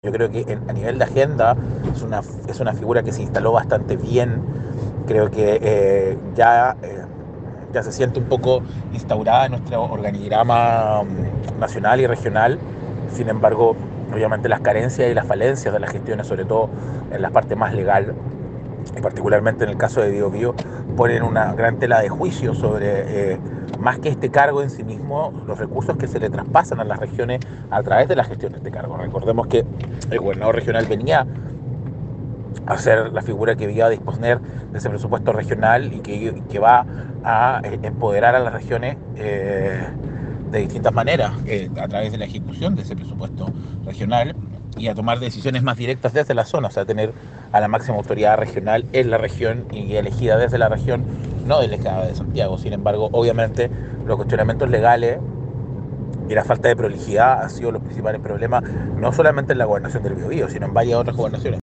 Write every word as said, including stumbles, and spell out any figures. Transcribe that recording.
Yo creo que en, a nivel de agenda es una, es una figura que se instaló bastante bien. Creo que eh, ya, eh, ya se siente un poco instaurada en nuestro organigrama mm, nacional y regional. Sin embargo, obviamente las carencias y las falencias de las gestiones, sobre todo en la parte más legal, y particularmente en el caso de Bio Bio, ponen una gran tela de juicio sobre, eh, más que este cargo en sí mismo, los recursos que se le traspasan a las regiones a través de la gestión de este cargo. Recordemos que el gobernador regional venía a ser la figura que iba a disponer de ese presupuesto regional y que, que va a eh, empoderar a las regiones eh, de distintas maneras, eh, a través de la ejecución de ese presupuesto regional y a tomar decisiones más directas desde la zona, o sea, tener a la máxima autoridad regional en la región y elegida desde la región, no delegada de Santiago. Sin embargo, obviamente, los cuestionamientos legales y la falta de prolijidad han sido los principales problemas, no solamente en la gobernación del Biobío, sino en varias otras gobernaciones.